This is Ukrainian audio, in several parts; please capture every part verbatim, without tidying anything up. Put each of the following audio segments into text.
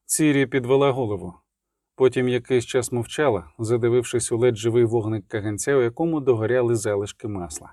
Цірі підвела голову. Потім якийсь час мовчала, задивившись у ледь живий вогник каганця, у якому догоряли залишки масла.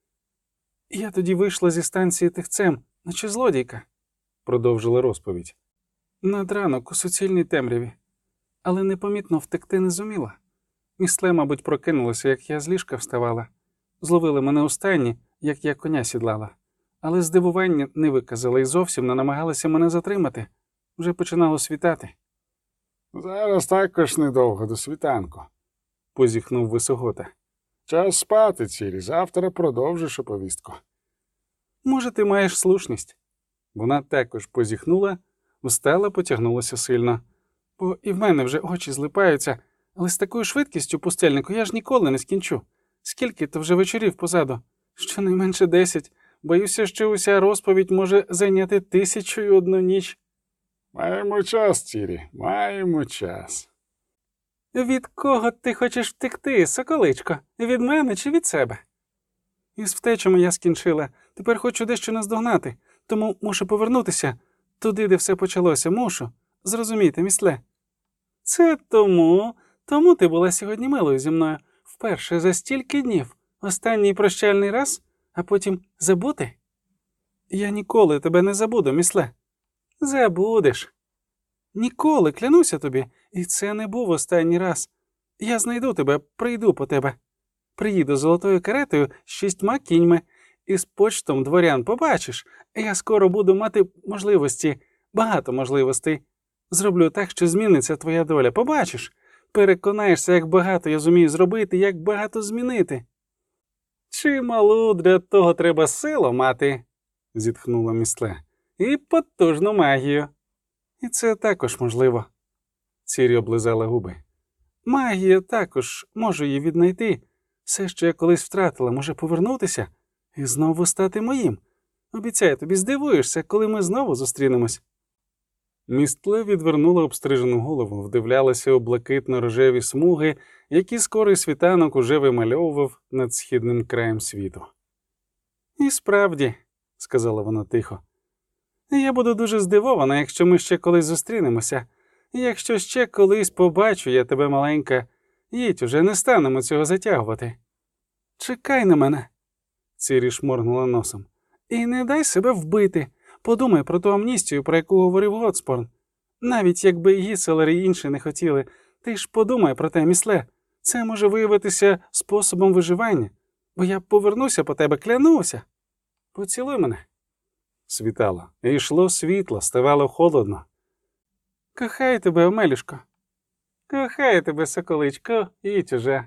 «Я тоді вийшла зі станції тихцем, наче злодійка», – продовжила розповідь. «Над ранок у суцільній темряві, але непомітно втекти не зуміла. Місле, мабуть, прокинулася, як я з ліжка вставала. Зловили мене у стайні, як я коня сідлала. Але здивування не виказала і зовсім не намагалася мене затримати. Вже починало світати». «Зараз також недовго до світанку», – позіхнув Висогота. «Час спати, Цірі, завтра продовжиш оповістку». «Може, ти маєш слушність». Вона також позіхнула, встала, потягнулася сильно. «Бо і в мене вже очі злипаються, але з такою швидкістю, пустельнику, я ж ніколи не скінчу. Скільки то вже вечорів позаду? Щонайменше десять. Боюся, що уся розповідь може зайняти тисячу і одну ніч». «Маємо час, Цірі, маємо час». «Від кого ти хочеш втекти, соколичко? Від мене чи від себе?» «Із втечами я скінчила. Тепер хочу дещо наздогнати, тому мушу повернутися туди, де все почалося. Мушу. Зрозумійте, місле». «Це тому, тому ти була сьогодні милою зі мною. Вперше за стільки днів. Останній прощальний раз, а потім забути?» «Я ніколи тебе не забуду, місле». «Забудеш». «Ніколи, клянуся тобі, і це не був останній раз. Я знайду тебе, прийду по тебе. Приїду золотою каретою з шістьма кіньми, і з почтом дворян, побачиш. Я скоро буду мати можливості, багато можливостей. Зроблю так, що зміниться твоя доля, побачиш. Переконаєшся, як багато я зумію зробити, як багато змінити». «Чималу для того треба силу мати», – зітхнула Місле, – «і потужну магію». «І це також можливо». Цірі облизала губи. «Магія також, можу її віднайти. Все, що я колись втратила, може повернутися і знову стати моїм. Обіцяю тобі, здивуєшся, коли ми знову зустрінемось». Містле відвернула обстрижену голову, вдивлялася у блакитно-рожеві смуги, які скорий світанок уже вимальовував над східним краєм світу. «І справді», – сказала вона тихо, – «я буду дуже здивована, якщо ми ще колись зустрінемося. Якщо ще колись побачу я тебе, маленька, їдь уже, не станемо цього затягувати. Чекай на мене», – Цірі шморгнула носом, – «і не дай себе вбити. Подумай про ту амністію, про яку говорив Готспорн. Навіть якби Гіселер і інші не хотіли, ти ж подумай про те, місле. Це може виявитися способом виживання, бо я повернуся по тебе, клянуся. Поцілуй мене». Світало. І йшло світло, ставало холодно. «Кохаю тебе, Омелюшко». «Кохаю тебе, соколичко, їдь уже».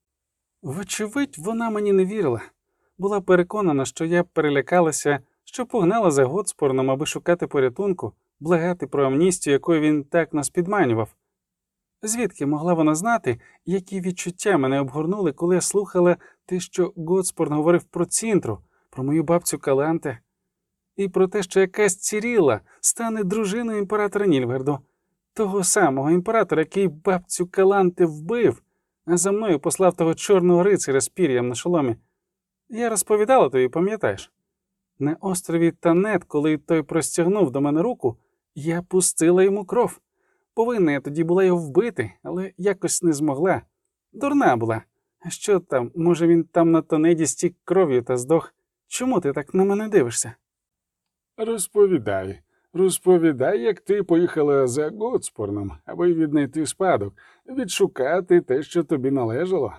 Вочевидь, вона мені не вірила. Була переконана, що я перелякалася, що погнала за Готспорном, аби шукати порятунку, благати про амністію, якою він так нас підманював. Звідки могла вона знати, які відчуття мене обгорнули, коли я слухала те, що Готспорн говорив про Цінтру, про мою бабцю Каланте, і про те, що якась Ціріла стане дружиною імператора Нільфгарду, того самого імператора, який бабцю Каланте вбив, а за мною послав того чорного рицаря з пір'ям на шоломі. Я розповідала тобі, пам'ятаєш? На острові Танет, коли той простягнув до мене руку, я пустила йому кров. Повинна я тоді була його вбити, але якось не змогла. Дурна була. А що там, може він там на Танеді стік кров'ю та здох? Чому ти так на мене дивишся? «Розповідай, розповідай, як ти поїхала за Готспорном, аби віднайти спадок, відшукати те, що тобі належало».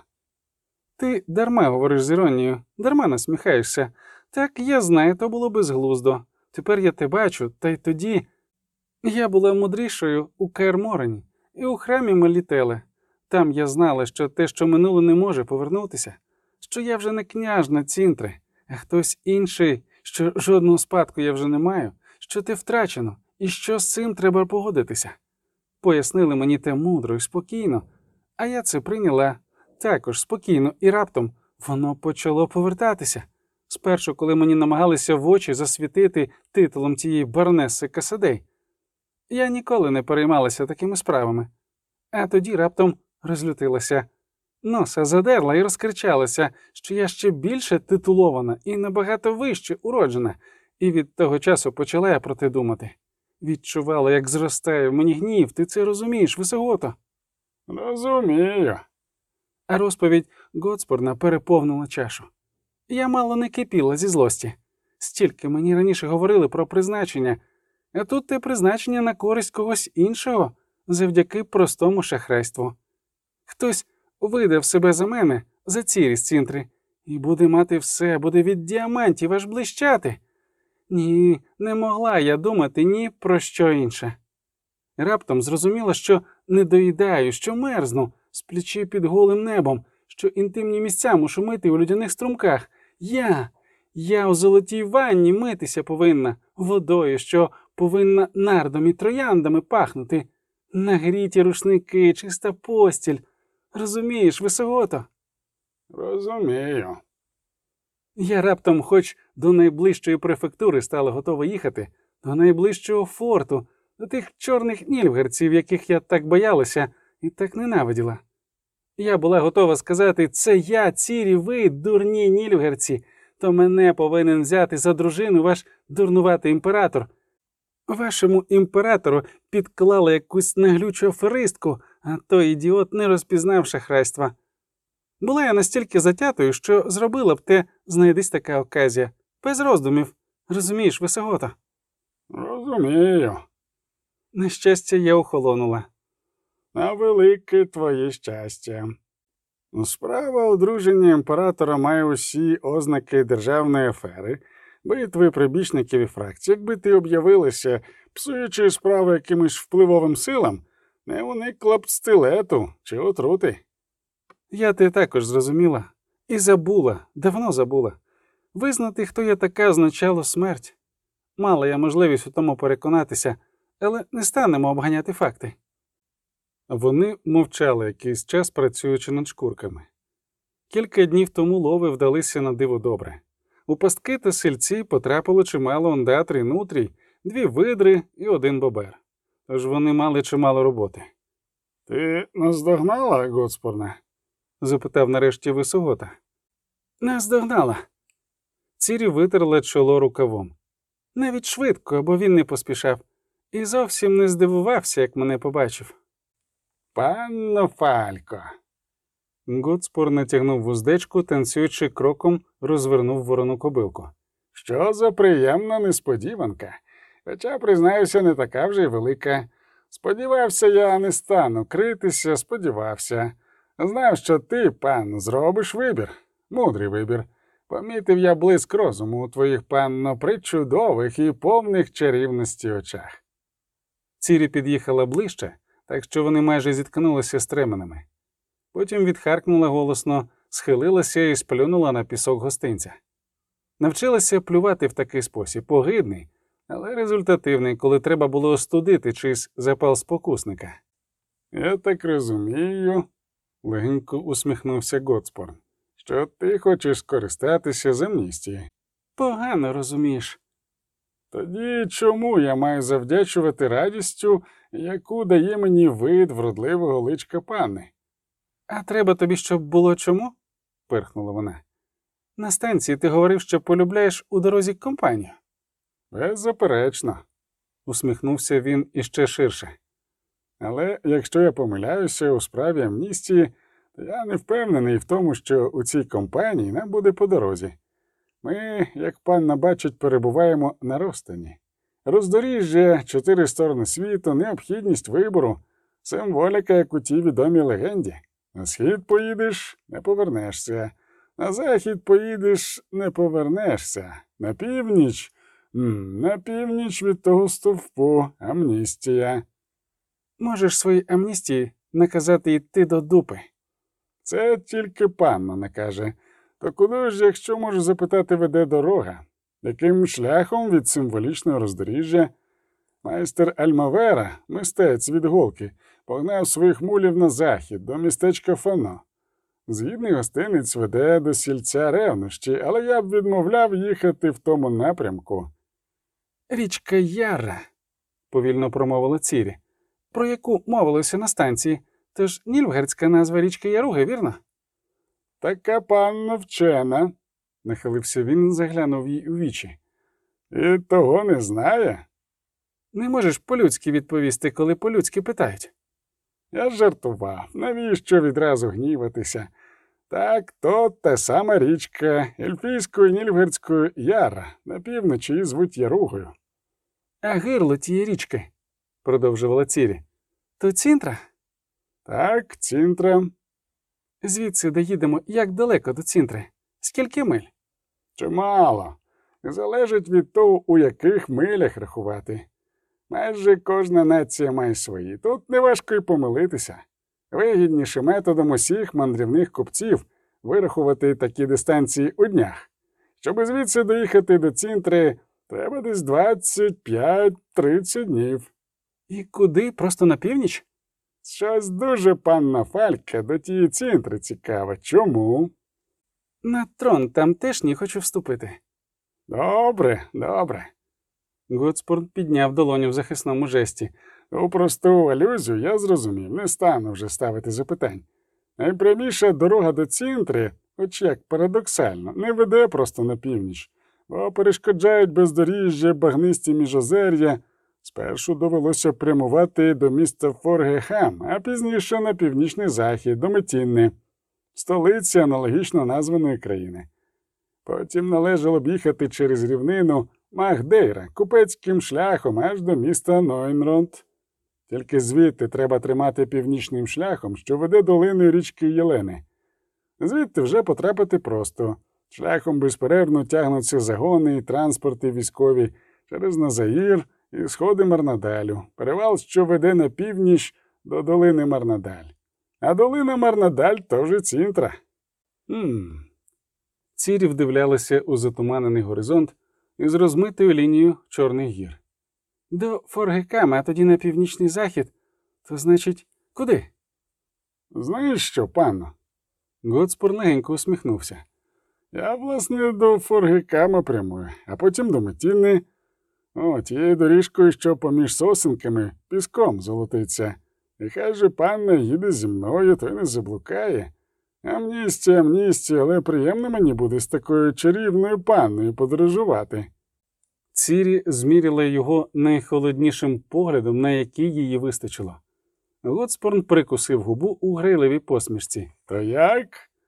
«Ти дарма говориш з іронією, дарма насміхаєшся. Так, я знаю, то було безглуздо. Тепер я те бачу, та й тоді. Я була мудрішою у Каер-Морені і у храмі Мелітеле. Там я знала, що те, що минуло, не може повернутися, що я вже не княжна Цінтри, а хтось інший, що жодного спадку я вже не маю, що те втрачено, і що з цим треба погодитися. Пояснили мені те мудро і спокійно, а я це прийняла також спокійно, і раптом воно почало повертатися. Спершу, коли мені намагалися в очі засвітити титулом тієї баронеси Касадей. Я ніколи не переймалася такими справами. А тоді раптом розлютилася. Носа задерла і розкричалася, що я ще більше титулована і набагато вище уроджена, і від того часу почала я про те думати. Відчувала, як зростає в мені гнів, ти це розумієш, Висогото? Розумію. А розповідь Готспорна переповнила чашу. Я мало не кипіла зі злості. Стільки мені раніше говорили про призначення, а тут те призначення на користь когось іншого завдяки простому шахрайству. Хтось видав себе за мене, за цірі з цінтри, і буде мати все, буде від діамантів аж блищати. Ні, не могла я думати ні про що інше. Раптом зрозуміла, що не доїдаю, що мерзну, сплячи під голим небом, що інтимні місця мушу мити у людяних струмках. Я, я у золотій ванні митися повинна, водою, що повинна нардом і трояндами пахнути. Нагріті рушники, чиста постіль. Розумієш, Висогото? Розумію. Я раптом хоч до найближчої префектури стала готова їхати, до найближчого форту, до тих чорних нільфгардців, яких я так боялася і так ненавиділа. Я була готова сказати, це я, Цірі, ви, дурні нільфгардці, то мене повинен взяти за дружину ваш дурнуватий імператор. Вашому імператору підклали якусь наглючу аферистку, а той ідіот не розпізнав шахрайства. Була я настільки затятою, що зробила б те, знайдись така оказія. Без роздумів. Розумієш, Висогото? Розумію. На щастя, я охолонула. На велике твоє щастя. Справа одруження імператора має усі ознаки державної афери, битви прибічників і фракцій. Якби ти об'явилася, псуючи справу якимось впливовим силам, не уникла б стилету чи отрути. Я те також зрозуміла. І забула, давно забула. Визнати, хто я така, означало смерть. Мала я можливість у тому переконатися, але не станемо обганяти факти. Вони мовчали якийсь час, працюючи над шкурками. Кілька днів тому лови вдалися на диво добре. У пастки та сельці потрапило чимало ондатр і нутрій, дві видри і один бобер. Тож вони мали чимало роботи. — Ти наздогнала, Готспорне? — запитав нарешті Висогота. — Наздогнала. Цірі витерла чоло рукавом. Навіть швидко, бо він не поспішав. І зовсім не здивувався, як мене побачив. — Панно Фалько. Готспор натягнув вуздечку, танцюючи кроком, розвернув ворону кобилку. — Що за приємна несподіванка. Хоча, признаюся, не така вже й велика. Сподівався я, не стану критися, сподівався. Знав, що ти, пан, зробиш вибір. Мудрий вибір. Помітив я блиск розуму у твоїх, панно, причудових і повних чарівності очах. Цірі під'їхала ближче, так що вони майже зіткнулися стременами. Потім відхаркнула голосно, схилилася і сплюнула на пісок гостинця. Навчилася плювати в такий спосіб, огидний, але результативний, коли треба було остудити чийсь запал спокусника. — Я так розумію, — легенько усміхнувся Готспорн, — що ти хочеш скористатися з амністії. — Погано розумієш. — Тоді чому я маю завдячувати радістю, яку дає мені вид вродливого личка панни? — А треба тобі, щоб було чому? — пирхнула вона. — На станції ти говорив, що полюбляєш у дорозі компанію. — Беззаперечно, — усміхнувся він іще ширше. — Але якщо я помиляюся у справі амністії, то я не впевнений в тому, що у цій компанії нам буде по дорозі. Ми, як панна бачить, перебуваємо на розстані. Роздоріжжя, чотири сторони світу, необхідність вибору, символіка, як у тій відомій легенді. На схід поїдеш – не повернешся. На захід поїдеш – не повернешся. На північ – на північ від того стовпу – амністія. Можеш своїй амністії наказати йти до дупи. Це тільки панна накаже. То куди ж, якщо можу запитати, веде дорога? Яким шляхом від символічного роздоріжжя? Майстер Альмавера, мистець від голки, погнав своїх мулів на захід, до містечка Фано. Згідний гостинець веде до сільця Ревнощі, але я б відмовляв їхати в тому напрямку. «Річка Яра», – повільно промовила Цірі, – про яку мовилося на станції. Тож нільфгардська назва річки Яруги, вірно? Така панна вчена, – нахилився він, заглянув їй у вічі. І того не знає? Не можеш по-людськи відповісти, коли по-людськи питають. Я жартував, навіщо відразу гніватися? Так, то та сама річка Ельфійською Нільфгардською Яра, на півночі її звуть Яругою. А гирло тієї річки, продовжувала Цірі, то Цінтра? Так, Цінтра. Звідси доїдемо як далеко до Цінтри? Скільки миль? Чимало. Залежить від того, у яких милях рахувати. Майже кожна нація має свої. Тут неважко й помилитися. Вигідніше методом усіх мандрівних купців вирахувати такі дистанції у днях. Щоб звідси доїхати до Цінтри, треба десь двадцять п'ять тридцять днів. І куди? Просто на північ? Щось дуже панна Фалька до тієї Цінтри цікаво. Чому? На трон там теж не хочу вступити. Добре, добре. Готспорн підняв долоню в захисному жесті. У просту алюзію я зрозумів, не стану вже ставити запитань. Найпряміша дорога до Цінтри, хоч як парадоксально, не веде просто на північ, бо перешкоджають бездоріжжя, багнисті міжозер'я. Спершу довелося прямувати до міста Форгехам, а пізніше на північний захід, до Метінни, столиці аналогічно названої країни. Потім належало б їхати через рівнину Магдейра купецьким шляхом аж до міста Нойнронд. Тільки звідти треба тримати північним шляхом, що веде долиною річки Єлени. Звідти вже потрапити просто. Шляхом безперервно тягнуться загони і транспорти військові через Назаїр і сходи Марнадалю, перевал, що веде на північ до долини Марнадаль. А долина Марнадаль – то вже Цінтра. Хм. Цірі вдивлялися у затуманений горизонт із розмитою лінією Чорних гір. До Форгекама, а тоді на північний захід. То значить, куди? Знаєш що, панно? Готспор легенько усміхнувся. Я, власне, до Форгекама прямую, а потім до Метінни. О, тією доріжкою, що поміж сосенками, піском золотиться. І хай же панна їде зі мною, то й не заблукає. Амністія, амністія, але приємно мені буде з такою чарівною панною подорожувати. Цірі зміряла його найхолоднішим поглядом, на який її вистачило. Готспорн прикусив губу у грайливій посмішці. То як?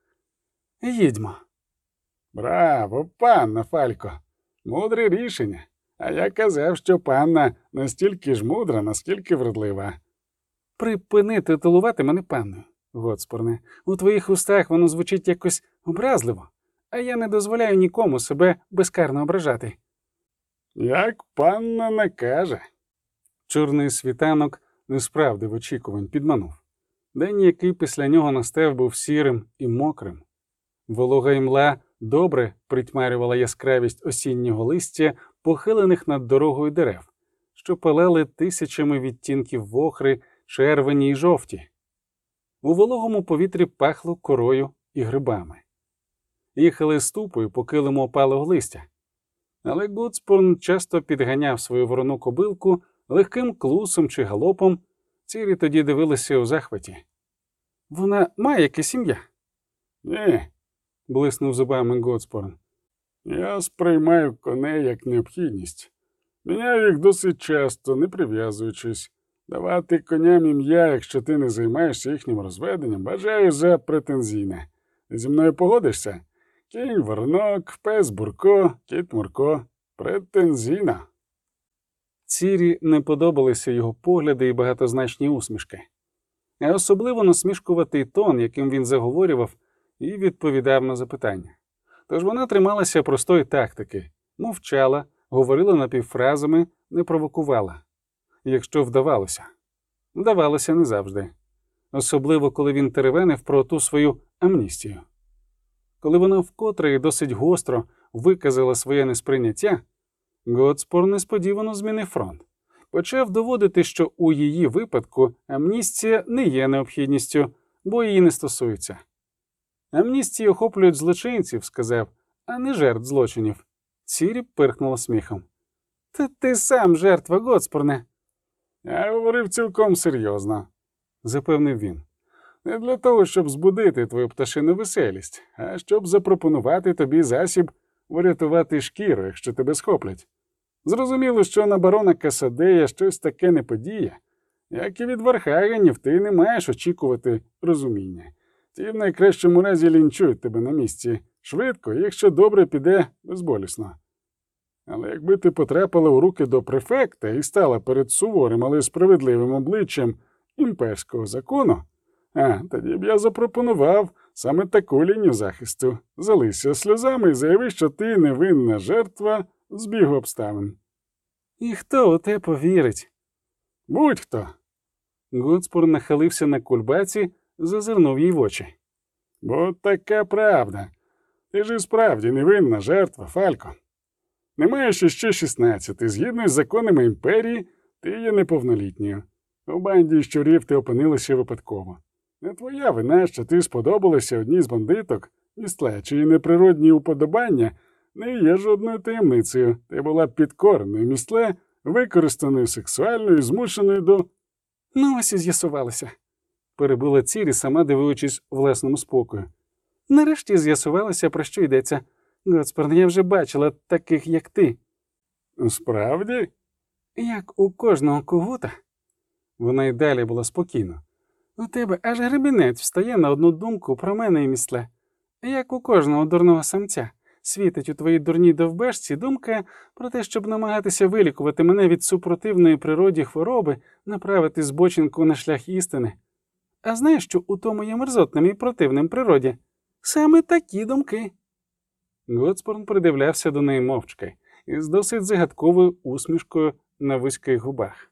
Їдьмо. Браво, панна Фалько. Мудре рішення. А я казав, що панна настільки ж мудра, наскільки вродлива. Припини титулувати мене панною, Готспорне. У твоїх устах воно звучить якось образливо, а я не дозволяю нікому себе безкарно ображати. Як панна накаже. Чорний світанок не справдив очікувань, підманув. День, який після нього настав, був сірим і мокрим. Волога імла добре притьмарювала яскравість осіннього листя, похилених над дорогою дерев, що палали тисячами відтінків вохри, червоні й жовті. У вологому повітрі пахло корою і грибами. Їхали ступою по килиму опалого листя. Але Готспорн часто підганяв свою ворону кобилку легким клусом чи галопом. Цірі тоді дивилися у захваті. «Вона має якесь ім'я?» Ні, блиснув зубами Готспорн. Я сприймаю коней як необхідність. Міняю їх досить часто, не прив'язуючись. Давати коням ім'я, якщо ти не займаєшся їхнім розведенням, бажаю за претензійне. Зі мною погодишся? Кінь Воронок, пес Бурко, кіт Мурко. Претензійна. Цірі не подобалися його погляди і багатозначні усмішки. А особливо насмішкуватий тон, яким він заговорював і відповідав на запитання. Тож вона трималася простої тактики, мовчала, говорила напівфразами, не провокувала. Якщо вдавалося. Вдавалося не завжди. Особливо, коли він теревенив про ту свою амністію. Коли вона вкотре і досить гостро виказала своє несприйняття, Готспорн несподівано змінив фронт. Почав доводити, що у її випадку амністія не є необхідністю, бо її не стосується. Амністії охоплюють злочинців, сказав, а не жертв злочинів. Цірі пирхнула сміхом. Та ти сам жертва, Готспорне. Я говорив цілком серйозно, запевнив він. Не для того, щоб збудити твою пташину веселість, а щоб запропонувати тобі засіб врятувати шкіру, якщо тебе схоплять. Зрозуміло, що на барона Касадея щось таке не подіє. Як і від Вархагенів, ти не маєш очікувати розуміння. Ті в найкращому разі лінчують тебе на місці швидко, і якщо добре піде, безболісно. Але якби ти потрапила у руки до префекта і стала перед суворим, але справедливим обличчям імперського закону, а тоді б я запропонував саме таку лінію захисту. Залися сльозами і заяви, що ти невинна жертва збігу обставин. І хто у те повірить? Будь-хто. Готспур нахилився на кульбаці, зазирнув їй в очі. Бо така правда. Ти ж і справді невинна жертва, Фалько. Не маєш іще шістнадцяти. Згідно з законами імперії, ти є неповнолітньою. У банді щурів ти опинилася випадково. Не твоя вина, що ти сподобалася одній з бандиток, містле, чиї неприродні уподобання не є жодною таємницею. Ти була підкореною містле, використаною сексуально і змушеною до... Ну, ось і з'ясувалося. Перебила Цірі, сама дивуючись власному спокою. Нарешті з'ясувалося, про що йдеться. Готспур, я вже бачила таких, як ти. Справді? Як у кожного когута. Вона й далі була спокійна. У тебе аж гребінець встає на одну думку про мене і місле. Як у кожного дурного самця. Світить у твоїй дурній довбешці думка про те, щоб намагатися вилікувати мене від супротивної природі хвороби, направити збочинку на шлях істини. А знаєш, що у тому є мерзотним і противним природі? Саме такі думки. Готспурн придивлявся до неї мовчки із досить загадковою усмішкою на вузьких губах.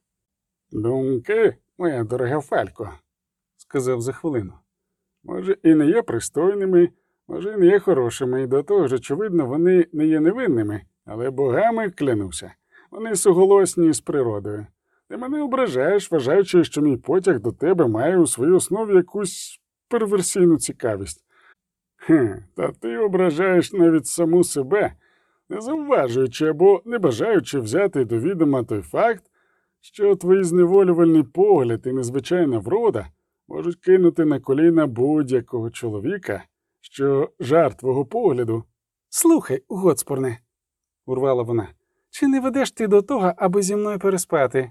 Думки, моя дорога Фалько, сказав за хвилину. Може, і не є пристойними, може, і не є хорошими, і до того ж, очевидно, вони не є невинними, але богами, клянуся, вони суголосні з природою. Ти мене ображаєш, вважаючи, що мій потяг до тебе має у своїй основі якусь перверсійну цікавість. Хм, та ти ображаєш навіть саму себе, не завважуючи або не бажаючи взяти до відома той факт, що твої зневолювальний погляд і незвичайна врода можуть кинути на коліна будь-якого чоловіка, що жар твого погляду. Слухай, Готспурне, урвала вона, чи не ведеш ти до того, аби зі мною переспати?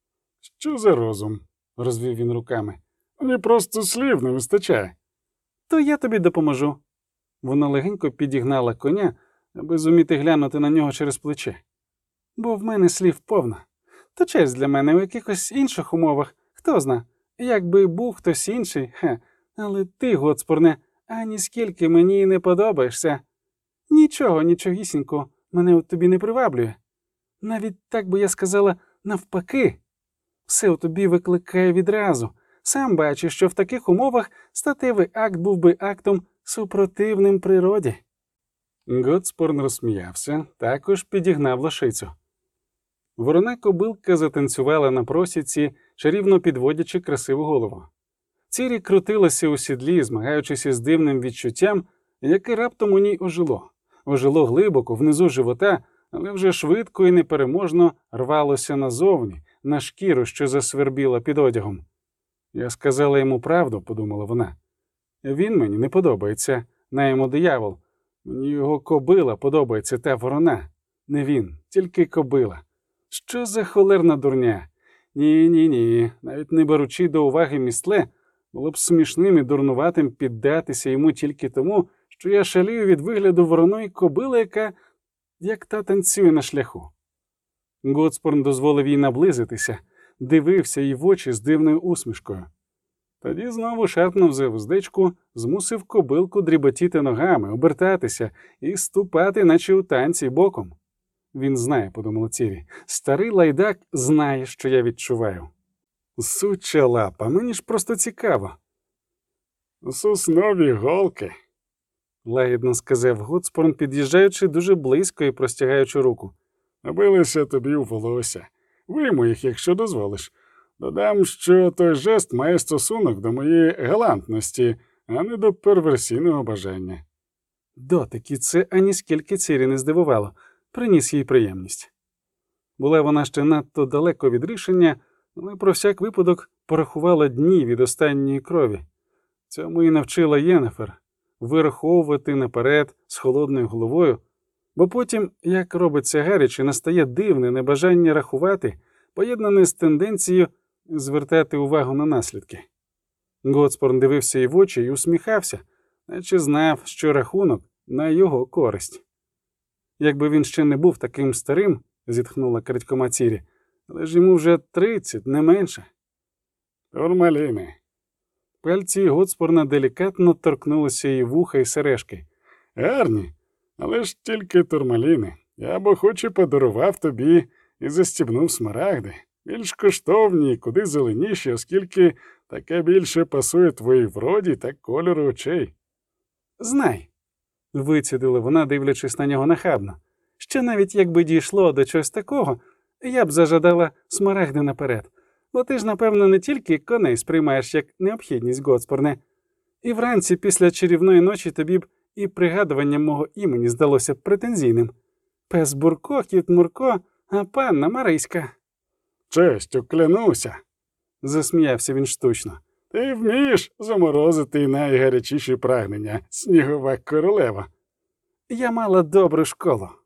Що за розум? Розвів він руками. Мені просто слів не вистачає. То я тобі допоможу. Вона легенько підігнала коня, аби зуміти глянути на нього через плече. Бо в мене слів повно. То честь для мене у якихось інших умовах, хто зна, якби був хтось інший, хе, але ти, Готспурне, ані скільки мені не подобаєшся. Нічого, нічогісінько мене у тобі не приваблює. Навіть так би я сказала навпаки. Все у тобі викликає відразу. Сам бачиш, що в таких умовах статевий акт був би актом супротивним природі. Готспурн розсміявся, також підігнав лошицю. Ворона кобилка затанцювала на просіці, чарівно підводячи красиву голову. Цірі крутилася у сідлі, змагаючись із дивним відчуттям, яке раптом у ній ожило. Ожило глибоко, внизу живота, але вже швидко і непереможно рвалося назовні, на шкіру, що засвербіла під одягом. Я сказала йому правду, подумала вона. Він мені не подобається, на йому диявол. Мені його кобила подобається, та ворона. Не він, тільки кобила. Що за холерна дурня? Ні-ні-ні, навіть не беручи до уваги містле, було б смішним і дурнуватим піддатися йому тільки тому, що я шалію від вигляду вороної кобили, яка, як та, танцює на шляху. Готспурн дозволив їй наблизитися, дивився їй в очі з дивною усмішкою. Тоді знову шарпнув за вуздечку, змусив кобилку дріботіти ногами, обертатися і ступати, наче у танці, боком. Він знає, подумала Цірі, старий лайдак знає, що я відчуваю. Суча лапа, мені ж просто цікаво. Соснові голки, лагідно сказав Готспурн, під'їжджаючи дуже близько і простягаючи руку. Набилися тобі у волосся. Вийму їх, якщо дозволиш. Додам, що той жест має стосунок до моєї галантності, а не до перверсійного бажання. Дотик, і це аніскільки Цірі не здивувало, приніс їй приємність. Була вона ще надто далеко від рішення, але про всяк випадок порахувала дні від останньої крові. Цьому і навчила Єнефер – вираховувати наперед з холодною головою, Бо потім, як робиться гаряче, настає дивне небажання рахувати, поєднане з тенденцією звертати увагу на наслідки. Готспорн дивився їй в очі і усміхався, наче знав, що рахунок на його користь. Якби він ще не був таким старим, зітхнула крадькома Цірі, але ж йому вже тридцять, не менше. Турмаліни. Пальці Готспорна делікатно торкнулися її вуха і сережки. Гарні, але ж тільки турмаліни. Я б охоче подарував тобі і застібнув смарагди. Більш коштовні і куди зеленіші, оскільки таке більше пасує твоїй вроді та кольору очей. Знай, вицідила вона, дивлячись на нього нахабно, що навіть якби дійшло до чогось такого, я б зажадала смарагди наперед. Бо ти ж, напевно, не тільки коней сприймаєш як необхідність, Готспорне. І вранці після чарівної ночі тобі б і пригадування мого імені здалося б претензійним. Пес Бурко, кіт Мурко, а панна Мариська. Честю, клянуся. Засміявся він штучно. Ти вмієш заморозити найгарячіші прагнення, снігова королева. Я мала добру школу.